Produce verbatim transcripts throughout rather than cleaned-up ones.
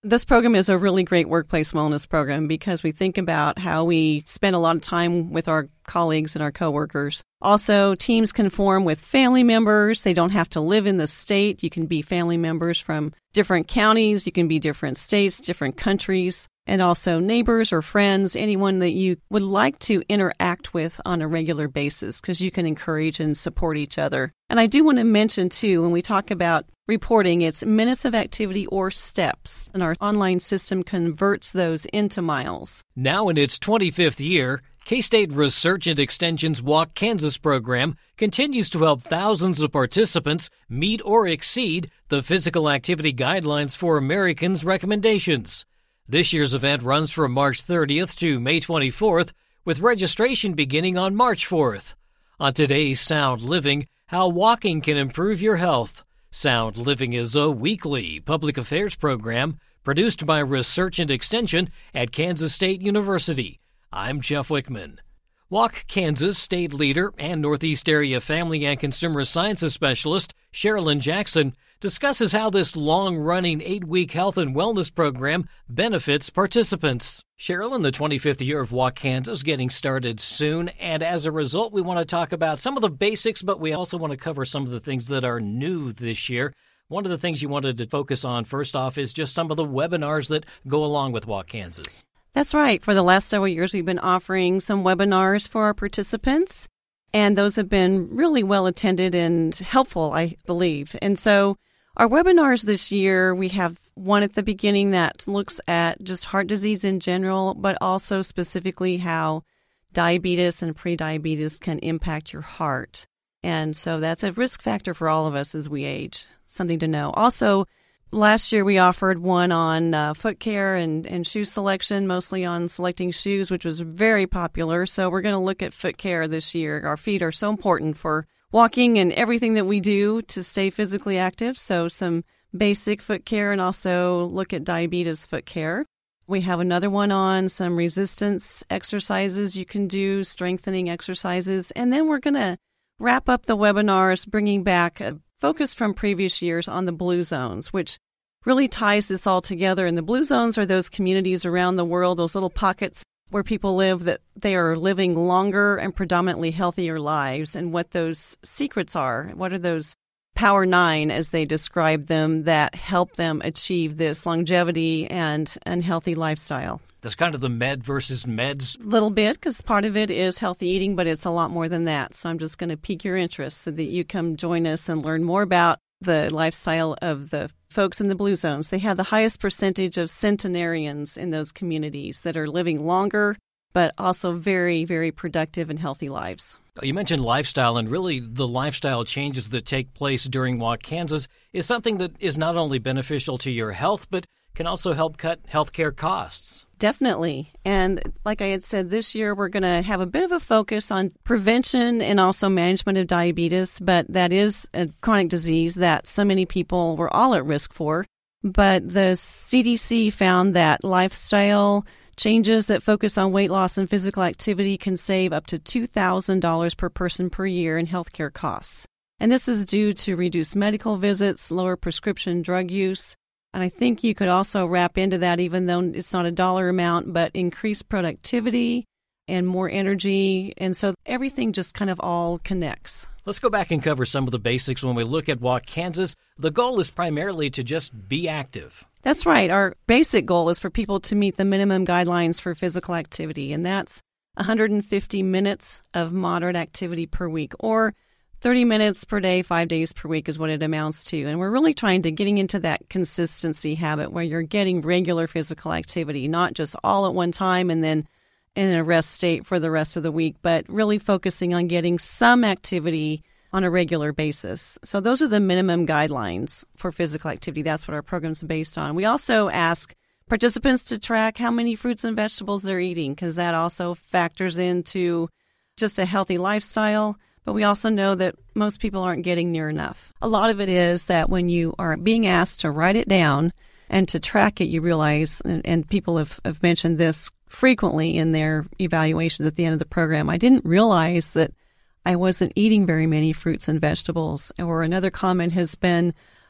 This program is a really great workplace wellness program because we think about how we spend a lot of time with our colleagues and our coworkers. Also, teams can form with family members. They don't have to live in the state. You can be family members from different counties. You can be different states, different countries, and also neighbors or friends, anyone that you would like to interact with on a regular basis because you can encourage and support each other. And I do want to mention, too, when we talk about reporting, it's minutes of activity or steps, and our online system converts those into miles. Now in its twenty-fifth year, K-State Research and Extension's Walk Kansas program continues to help thousands of participants meet or exceed the physical activity guidelines for Americans recommendations. This year's event runs from March thirtieth to May twenty-fourth, with registration beginning on March fourth. On today's Sound Living, how walking can improve your health. Sound Living is a weekly public affairs program produced by Research and Extension at Kansas State University. I'm Jeff Wickman. Walk Kansas state leader and Northeast Area Family and Consumer Sciences Specialist Sherilyn Jackson discusses how this long-running eight-week health and wellness program benefits participants. Sherilyn, the twenty-fifth year of Walk Kansas getting started soon, and as a result, we want to talk about some of the basics, but we also want to cover some of the things that are new this year. One of the things you wanted to focus on, first off, is just some of the webinars that go along with Walk Kansas. That's right. For the last several years, we've been offering some webinars for our participants, and those have been really well attended and helpful, I believe. And so our webinars this year, we have one at the beginning that looks at just heart disease in general, but also specifically how diabetes and prediabetes can impact your heart. And so that's a risk factor for all of us as we age, something to know. Also, last year we offered one on uh, foot care and, and shoe selection, mostly on selecting shoes, which was very popular. So we're going to look at foot care this year. Our feet are so important for walking and everything that we do to stay physically active. So some basic foot care and also look at diabetes foot care. We have another one on some resistance exercises you can do, strengthening exercises. And then we're going to wrap up the webinars, bringing back a focus from previous years on the blue zones, which really ties this all together. And the blue zones are those communities around the world, those little pockets where people live that they are living longer and predominantly healthier lives, and what those secrets are. What are those Power Nine, as they describe them, that help them achieve this longevity and, and healthy lifestyle? That's kind of the med versus meds. A little bit, because part of it is healthy eating, but it's a lot more than that. So I'm just going to pique your interest so that you come join us and learn more about the lifestyle of the folks in the blue zones. They have the highest percentage of centenarians in those communities that are living longer, but also very, very productive and healthy lives. You mentioned lifestyle, and really the lifestyle changes that take place during Walk Kansas is something that is not only beneficial to your health, but can also help cut healthcare costs. Definitely. And like I had said, this year we're going to have a bit of a focus on prevention and also management of diabetes, but that is a chronic disease that so many people were all at risk for. But the C D C found that lifestyle changes that focus on weight loss and physical activity can save up to two thousand dollars per person per year in healthcare costs. And this is due to reduced medical visits, lower prescription drug use. And I think you could also wrap into that, even though it's not a dollar amount, but increased productivity and more energy. And so everything just kind of all connects. Let's go back and cover some of the basics. When we look at Walk Kansas, the goal is primarily to just be active. That's right. Our basic goal is for people to meet the minimum guidelines for physical activity, and that's one hundred fifty minutes of moderate activity per week, or thirty minutes per day, five days per week is what it amounts to. And we're really trying to getting into that consistency habit where you're getting regular physical activity, not just all at one time and then in a rest state for the rest of the week, but really focusing on getting some activity on a regular basis. So those are the minimum guidelines for physical activity. That's what our program's based on. We also ask participants to track how many fruits and vegetables they're eating, because that also factors into just a healthy lifestyle. But we also know that most people aren't getting near enough. A lot of it is that when you are being asked to write it down and to track it, you realize, and, and people have, have mentioned this frequently in their evaluations at the end of the program, I didn't realize that I wasn't eating very many fruits and vegetables. Or another comment has been,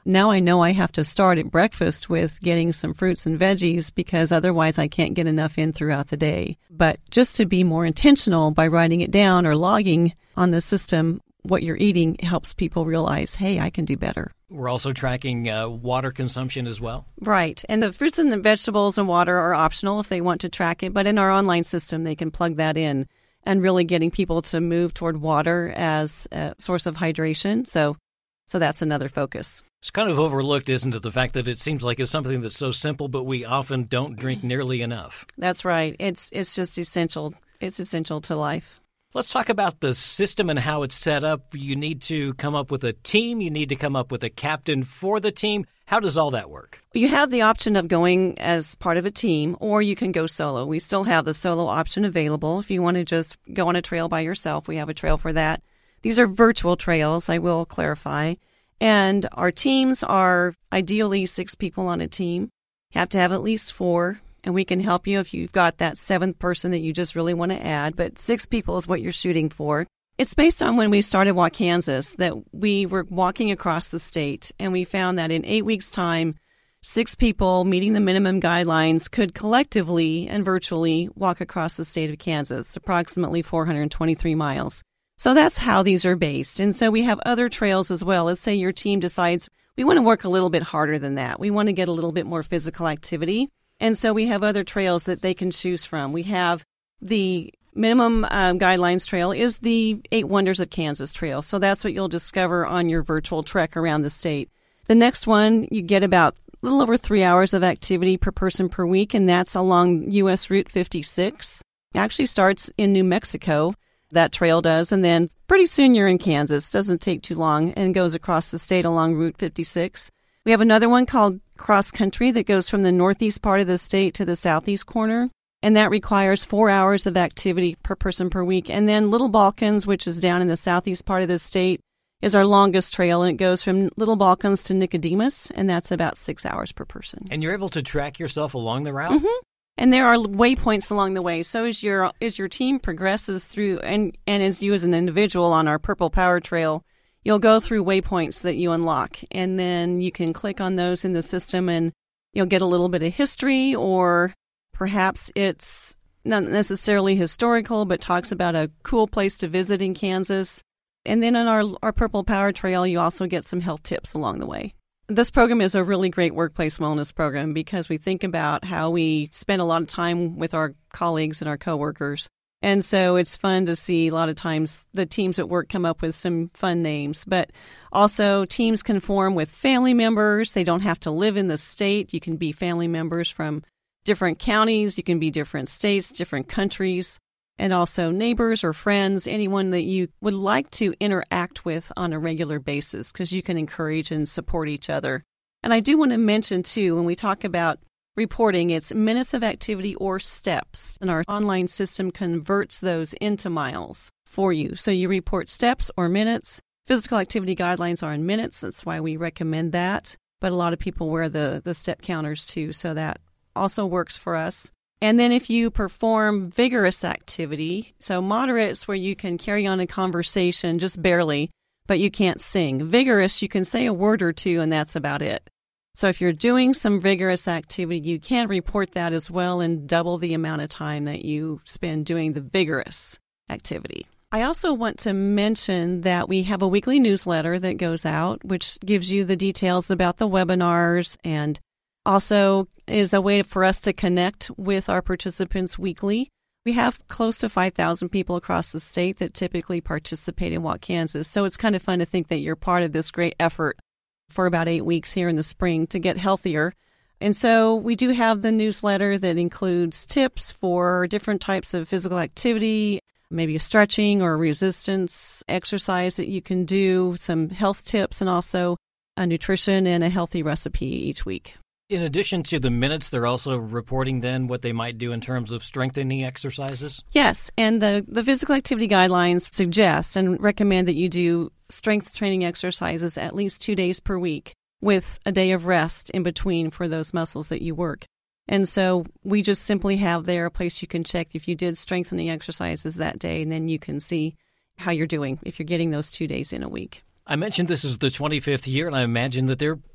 now I know I have to start at breakfast with getting some fruits and veggies because otherwise I can't get enough in throughout the day. But just to be more intentional by writing it down or logging on the system what you're eating helps people realize, hey, I can do better. We're also tracking uh, water consumption as well. Right. And the fruits and the vegetables and water are optional if they want to track it. But in our online system, they can plug that in and really getting people to move toward water as a source of hydration. So, so that's another focus. It's kind of overlooked, isn't it, the fact that it seems like it's something that's so simple, but we often don't drink nearly enough. That's right. It's it's just essential. It's essential to life. Let's talk about the system and how it's set up. You need to come up with a team. You need to come up with a captain for the team. How does all that work? You have the option of going as part of a team, or you can go solo. We still have the solo option available. If you want to just go on a trail by yourself, we have a trail for that. These are virtual trails, I will clarify. And our teams are ideally six people on a team. You have to have at least four. And we can help you if you've got that seventh person that you just really want to add. But six people is what you're shooting for. It's based on when we started Walk Kansas, that we were walking across the state, and we found that in eight weeks' time, six people meeting the minimum guidelines could collectively and virtually walk across the state of Kansas, approximately four hundred twenty-three miles. So that's how these are based. And so we have other trails as well. Let's say your team decides we want to work a little bit harder than that. We want to get a little bit more physical activity. And so we have other trails that they can choose from. We have the minimum um, guidelines trail is the Eight Wonders of Kansas trail. So that's what you'll discover on your virtual trek around the state. The next one, you get about a little over three hours of activity per person per week, and that's along U S Route fifty-six. It actually starts in New Mexico, that trail does, and then pretty soon you're in Kansas. Doesn't take too long, and goes across the state along Route fifty-six. We have another one called Cross Country that goes from the northeast part of the state to the southeast corner, and that requires four hours of activity per person per week. And then Little Balkans, which is down in the southeast part of the state, is our longest trail, and it goes from Little Balkans to Nicodemus, and that's about six hours per person. And you're able to track yourself along the route? Mm-hmm. And there are waypoints along the way. So as your as your team progresses through, and, and as you as an individual on our Purple Power Trail, you'll go through waypoints that you unlock, and then you can click on those in the system, and you'll get a little bit of history, or perhaps it's not necessarily historical, but talks about a cool place to visit in Kansas. And then on our, our Purple Power Trail, you also get some health tips along the way. This program is a really great workplace wellness program because we think about how we spend a lot of time with our colleagues and our coworkers. And so it's fun to see a lot of times the teams at work come up with some fun names. But also teams can form with family members. They don't have to live in the state. You can be family members from different counties. You can be different states, different countries, and also neighbors or friends, anyone that you would like to interact with on a regular basis, because you can encourage and support each other. And I do want to mention, too, when we talk about reporting, it's minutes of activity or steps, and our online system converts those into miles for you. So you report steps or minutes. Physical activity guidelines are in minutes. That's why we recommend that. But a lot of people wear the, the step counters too, so that also works for us. And then if you perform vigorous activity, so moderate's where you can carry on a conversation just barely, but you can't sing. Vigorous, you can say a word or two, and that's about it. So if you're doing some vigorous activity, you can report that as well and double the amount of time that you spend doing the vigorous activity. I also want to mention that we have a weekly newsletter that goes out, which gives you the details about the webinars, and also is a way for us to connect with our participants weekly. We have close to five thousand people across the state that typically participate in Walk Kansas, so it's kind of fun to think that you're part of this great effort for about eight weeks here in the spring to get healthier. And so we do have the newsletter that includes tips for different types of physical activity, maybe a stretching or a resistance exercise that you can do, some health tips, and also a nutrition and a healthy recipe each week. In addition to the minutes, they're also reporting then what they might do in terms of strengthening exercises? Yes, and the, the physical activity guidelines suggest and recommend that you do strength training exercises at least two days per week with a day of rest in between for those muscles that you work. And so we just simply have there a place you can check if you did strengthening exercises that day, and then you can see how you're doing if you're getting those two days in a week. I mentioned this is the twenty-fifth year, and I imagine that there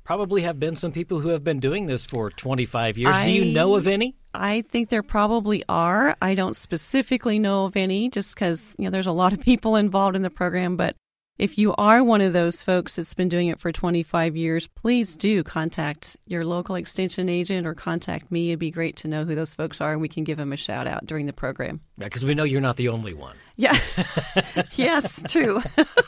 probably have been some people who have been doing this for twenty-five years. I, Do you know of any? I think there probably are. I don't specifically know of any just because, you know, there's a lot of people involved in the program. But if you are one of those folks that's been doing it for twenty-five years, please do contact your local extension agent or contact me. It'd be great to know who those folks are, and we can give them a shout out during the program. Yeah, because we know you're not the only one. Yeah. Yes, true.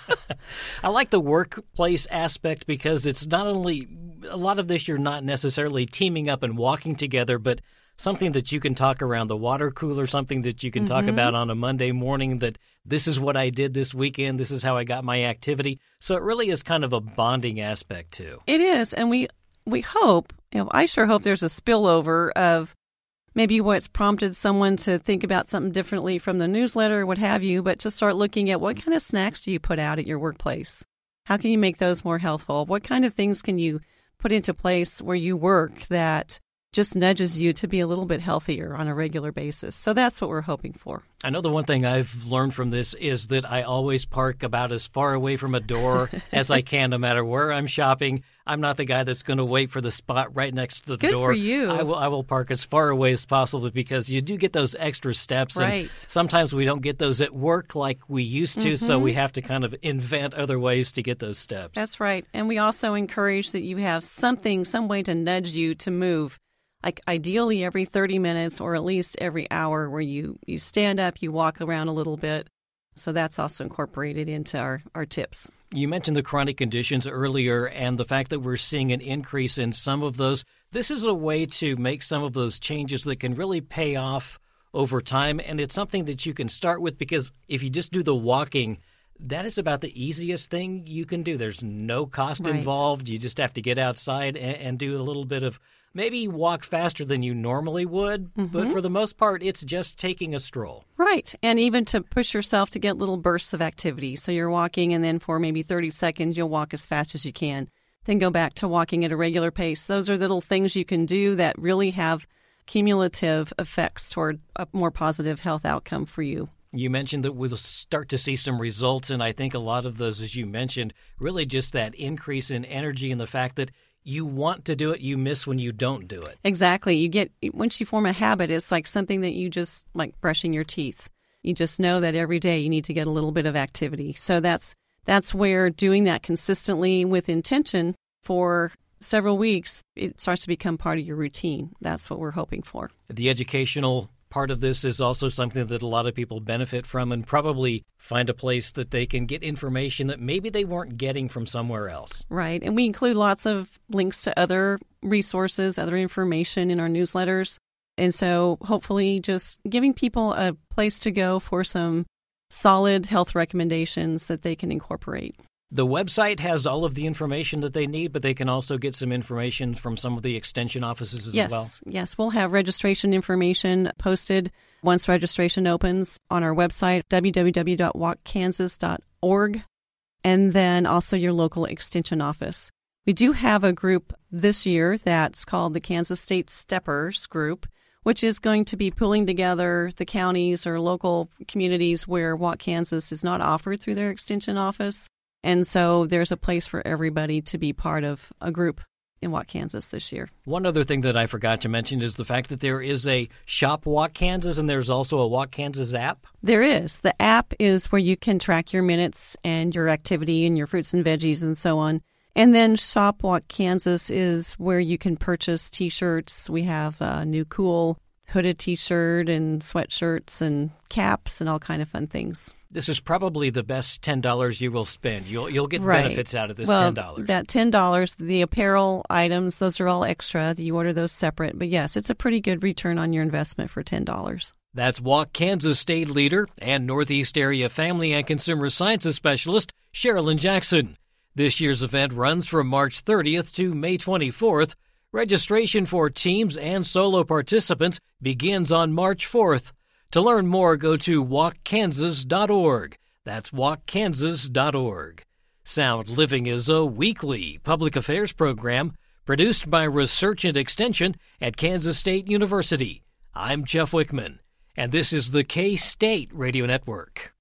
I like the workplace aspect because it's not only a lot of this you're not necessarily teaming up and walking together, but something that you can talk around the water cooler, something that you can mm-hmm. talk about on a Monday morning, that this is what I did this weekend, this is how I got my activity. So it really is kind of a bonding aspect too. It is, and we we hope, you know, I sure hope there's a spillover of maybe what's prompted someone to think about something differently from the newsletter, what have you, but to start looking at what kind of snacks do you put out at your workplace? How can you make those more healthful? What kind of things can you put into place where you work that just nudges you to be a little bit healthier on a regular basis? So that's what we're hoping for. I know the one thing I've learned from this is that I always park about as far away from a door as I can, no matter where I'm shopping. I'm not the guy that's going to wait for the spot right next to the Good door. Good for you. I will, I will park as far away as possible because you do get those extra steps. Right. And sometimes we don't get those at work like we used to, mm-hmm. so we have to kind of invent other ways to get those steps. That's right. And we also encourage that you have something, some way to nudge you to move. Like ideally every thirty minutes or at least every hour where you, you stand up, you walk around a little bit. So that's also incorporated into our, our tips. You mentioned the chronic conditions earlier and the fact that we're seeing an increase in some of those. This is a way to make some of those changes that can really pay off over time. And it's something that you can start with because if you just do the walking, that is about the easiest thing you can do. There's no cost right. involved. You just have to get outside and, and do a little bit of maybe walk faster than you normally would. Mm-hmm. But for the most part, it's just taking a stroll. Right. And even to push yourself to get little bursts of activity. So you're walking and then for maybe thirty seconds, you'll walk as fast as you can. Then go back to walking at a regular pace. Those are little things you can do that really have cumulative effects toward a more positive health outcome for you. You mentioned that we'll start to see some results, and I think a lot of those, as you mentioned, really just that increase in energy and the fact that you want to do it, you miss when you don't do it. Exactly. You get, once you form a habit, it's like something that you just, like brushing your teeth. You just know that every day you need to get a little bit of activity. So that's that's where doing that consistently with intention for several weeks, it starts to become part of your routine. That's what we're hoping for. The educational part of this is also something that a lot of people benefit from and probably find a place that they can get information that maybe they weren't getting from somewhere else. Right. And we include lots of links to other resources, other information in our newsletters. And so hopefully just giving people a place to go for some solid health recommendations that they can incorporate. The website has all of the information that they need, but they can also get some information from some of the extension offices as yes, well. Yes, we'll have registration information posted once registration opens on our website, w w w dot walk kansas dot org, and then also your local extension office. We do have a group this year that's called the Kansas State Steppers Group, which is going to be pulling together the counties or local communities where Walk Kansas is not offered through their extension office. And so there's a place for everybody to be part of a group in Walk Kansas this year. One other thing that I forgot to mention is the fact that there is a Shop Walk Kansas and there's also a Walk Kansas app. There is. The app is where you can track your minutes and your activity and your fruits and veggies and so on. And then Shop Walk Kansas is where you can purchase T-shirts. We have a new cool hooded T-shirt and sweatshirts and caps and all kind of fun things. This is probably the best ten dollars you will spend. You'll you'll get right. benefits out of this well, ten dollars. That ten dollars, the apparel items, those are all extra. You order those separate. But yes, it's a pretty good return on your investment for ten dollars. That's Walk Kansas State Leader and Northeast Area Family and Consumer Sciences Specialist Sherilyn Jackson. This year's event runs from March thirtieth to May twenty-fourth. Registration for teams and solo participants begins on March fourth. To learn more, go to walk kansas dot org. That's walk kansas dot org. Sound Living is a weekly public affairs program produced by Research and Extension at Kansas State University. I'm Jeff Wickman, and this is the K-State Radio Network.